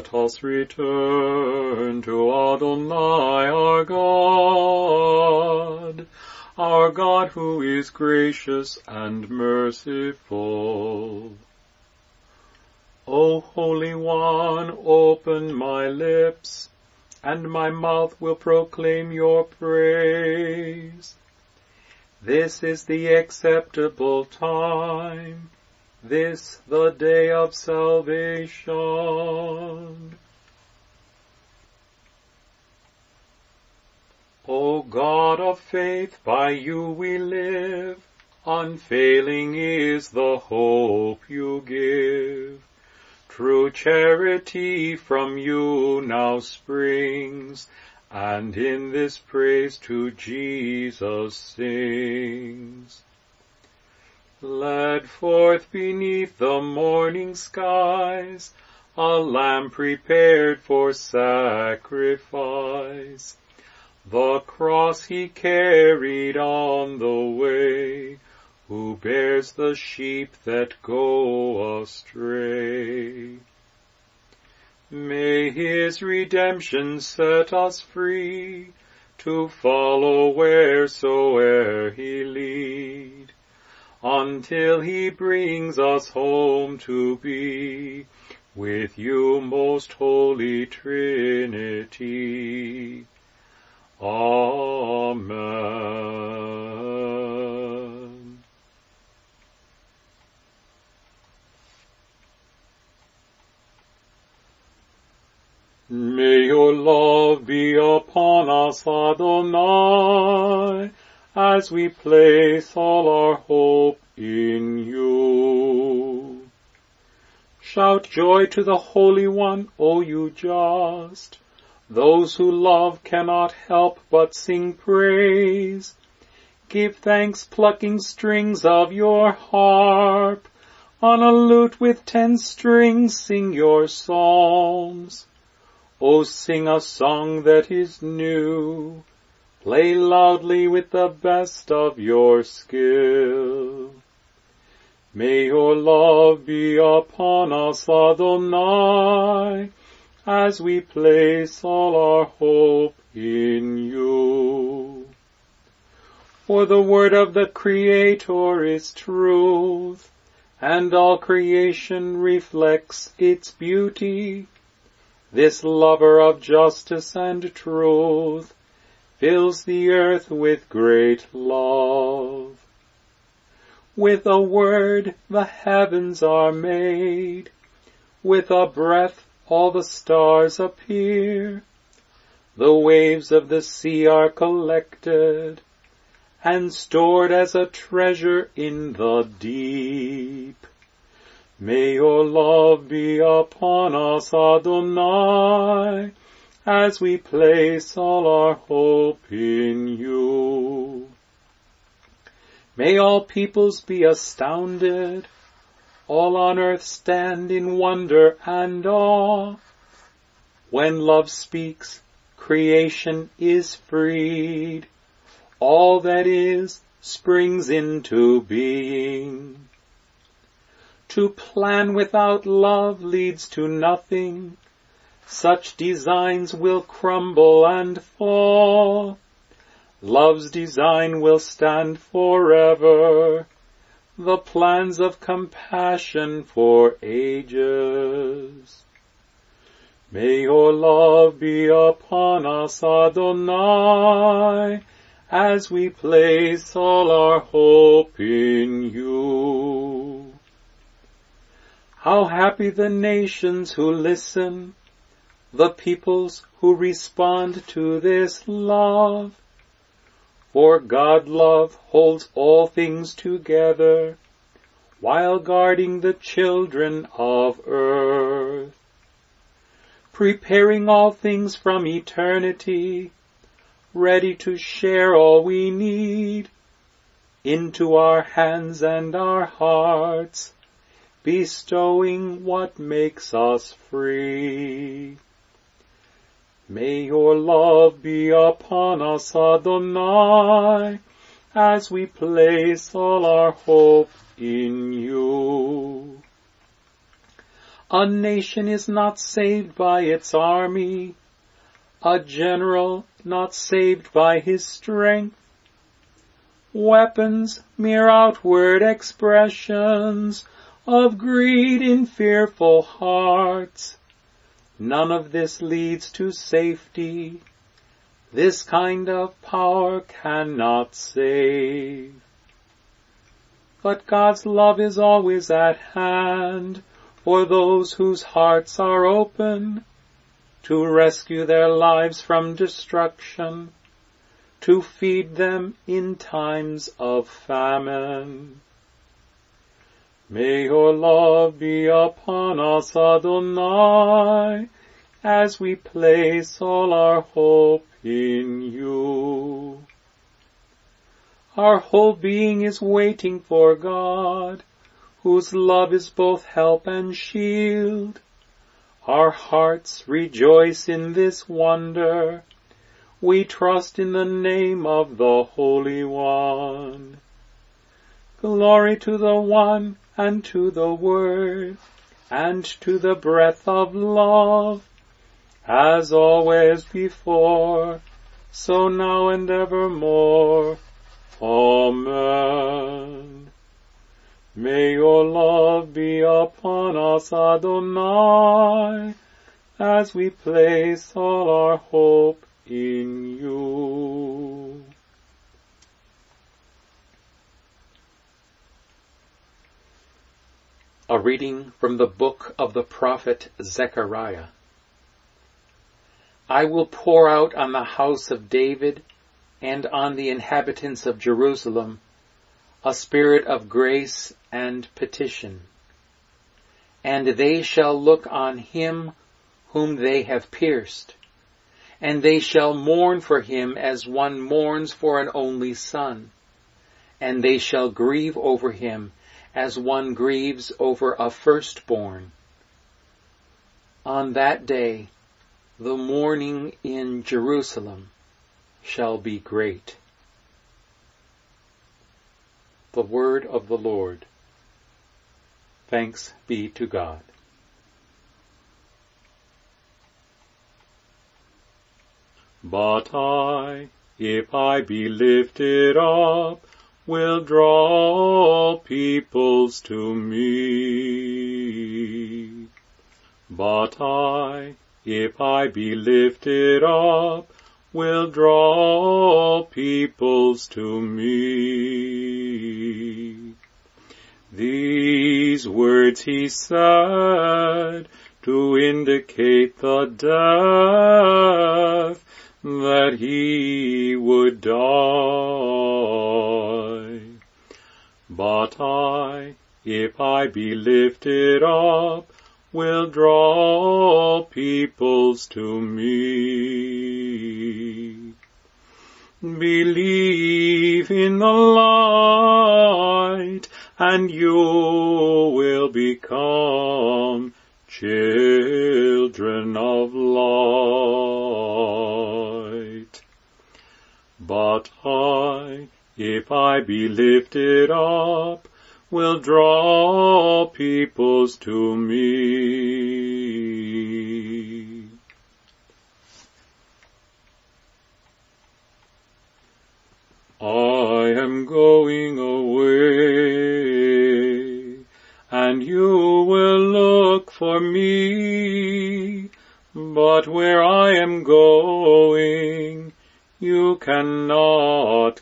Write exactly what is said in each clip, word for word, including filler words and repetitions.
let us return to Adonai our God, our God who is gracious and merciful. O Holy One, open my lips, and my mouth will proclaim your praise. This is the acceptable time, this the day of salvation. O God of faith, by you we live, unfailing is the hope you give. True charity from you now springs, and in this praise to Jesus sings. Led forth beneath the morning skies, a lamb prepared for sacrifice. The cross he carried on the way, who bears the sheep that go astray. May his redemption set us free, to follow wheresoe'er he lead, until he brings us home to be with you, most holy Trinity. Amen. May your love be upon us, Adonai, as we place all our hope in you. Shout joy to the Holy One, O you just. Those who love cannot help but sing praise. Give thanks, plucking strings of your harp. On a lute with ten strings sing your psalms. O sing a song that is new. Play loudly with the best of your skill. May your love be upon us, Adonai, as we place all our hope in you. For the word of the Creator is truth, and all creation reflects its beauty. This lover of justice and truth fills the earth with great love. With a word the heavens are made, with a breath all the stars appear. The waves of the sea are collected and stored as a treasure in the deep. May your love be upon us, Adonai, as we place all our hope in you. May all peoples be astounded, all on earth stand in wonder and awe. When love speaks, creation is freed. All that is springs into being. To plan without love leads to nothing. Such designs will crumble and fall. Love's design will stand forever, the plans of compassion for ages. May your love be upon us, Adonai, as we place all our hope in you. How happy the nations who listen, the peoples who respond to this love. For God love holds all things together, while guarding the children of earth, preparing all things from eternity, ready to share all we need, into our hands and our hearts, bestowing what makes us free. May your love be upon us, Adonai, as we place all our hope in you. A nation is not saved by its army, a general not saved by his strength. Weapons, mere outward expressions of greed in fearful hearts. None of this leads to safety. This kind of power cannot save. But God's love is always at hand for those whose hearts are open, to rescue their lives from destruction, to feed them in times of famine. May your love be upon us, Adonai, as we place all our hope in you. Our whole being is waiting for God, whose love is both help and shield. Our hearts rejoice in this wonder. We trust in the name of the Holy One. Glory to the One, and to the Word, and to the breath of love, as always before, so now and evermore. Amen. May your love be upon us, Adonai, as we place all our hope in you. A reading from the book of the prophet Zechariah. I will pour out on the house of David and on the inhabitants of Jerusalem a spirit of grace and petition. And they shall look on him whom they have pierced, and they shall mourn for him as one mourns for an only son, and they shall grieve over him as one grieves over a firstborn. On that day, the mourning in Jerusalem shall be great. The word of the Lord. Thanks be to God. But I, if I be lifted up, will draw peoples to me. But I, if I be lifted up, will draw peoples to me. These words he said to indicate the death that he would die. But I, if I be lifted up, will draw peoples to me. Believe in the light, and you will become children of light. But I, if I be lifted up, will draw peoples to me. I am going away, and you will look for me, but where I am going, you cannot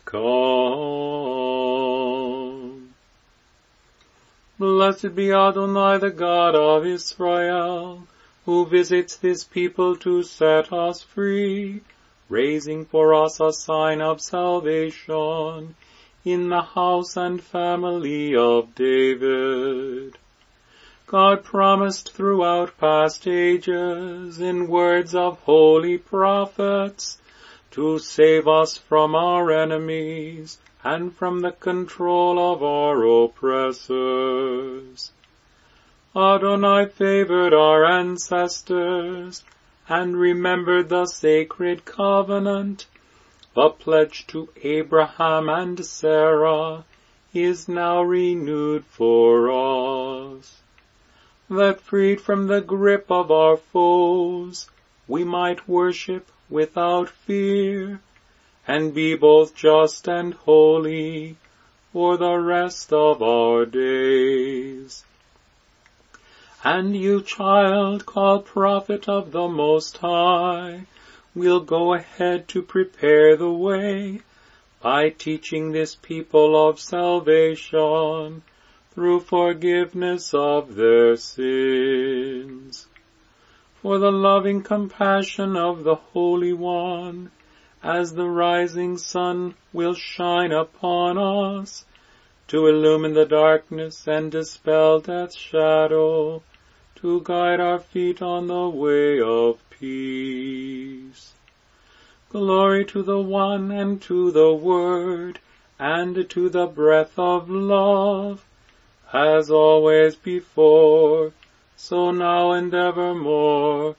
come. Blessed be Adonai, the God of Israel, who visits his people to set us free, raising for us a sign of salvation in the house and family of David. God promised throughout past ages in words of holy prophets to save us from our enemies and from the control of our oppressors. Adonai favored our ancestors and remembered the sacred covenant. The pledge to Abraham and Sarah is now renewed for us. that freed from the grip of our foes, we might worship without fear, and be both just and holy for the rest of our days. And you, child, called prophet of the Most High, will go ahead to prepare the way by teaching this people of salvation through forgiveness of their sins. For the loving compassion of the Holy One, as the rising sun will shine upon us, to illumine the darkness and dispel death's shadow, to guide our feet on the way of peace. Glory to the One, and to the Word, and to the breath of love, as always before, so now and evermore.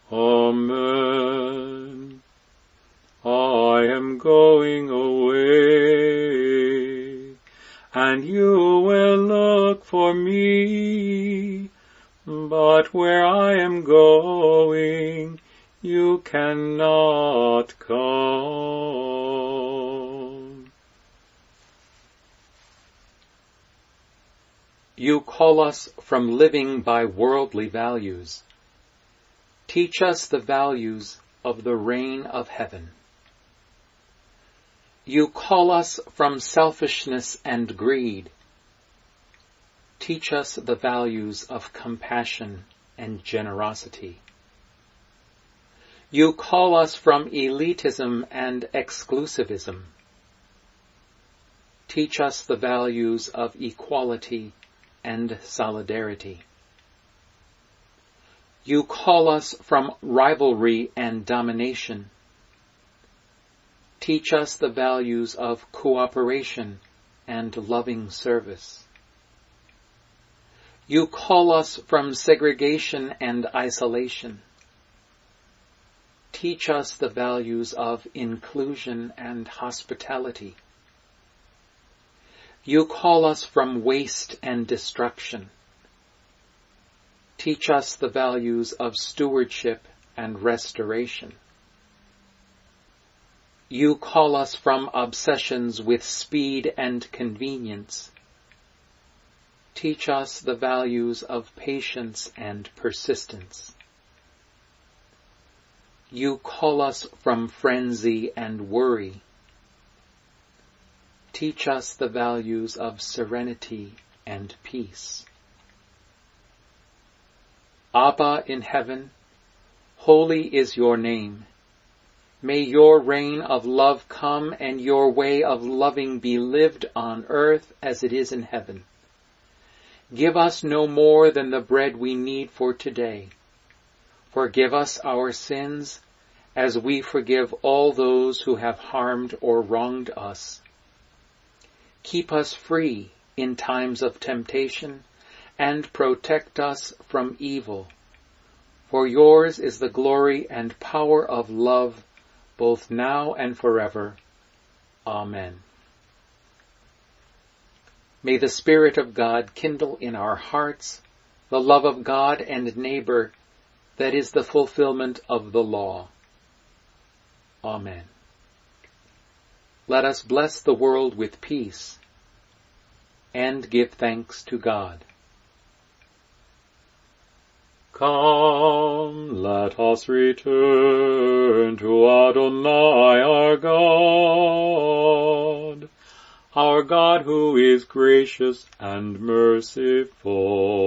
Amen. I am going away, and you will look for me, but where I am going, you cannot come. You call us from living by worldly values. Teach us the values of the reign of heaven. You call us from selfishness and greed. Teach us the values of compassion and generosity. You call us from elitism and exclusivism. Teach us the values of equality and solidarity. You call us from rivalry and domination. Teach us the values of cooperation and loving service. You call us from segregation and isolation. Teach us the values of inclusion and hospitality. You call us from waste and destruction. Teach us the values of stewardship and restoration. You call us from obsessions with speed and convenience. Teach us the values of patience and persistence. You call us from frenzy and worry. Teach us the values of serenity and peace. Abba in heaven, holy is your name. May your reign of love come and your way of loving be lived on earth as it is in heaven. Give us no more than the bread we need for today. Forgive us our sins as we forgive all those who have harmed or wronged us. Keep us free in times of temptation and protect us from evil. For yours is the glory and power of love, both now and forever. Amen. May the Spirit of God kindle in our hearts the love of God and neighbor that is the fulfillment of the law. Amen. Let us bless the world with peace and give thanks to God. Come, let us return to Adonai our God, our God who is gracious and merciful.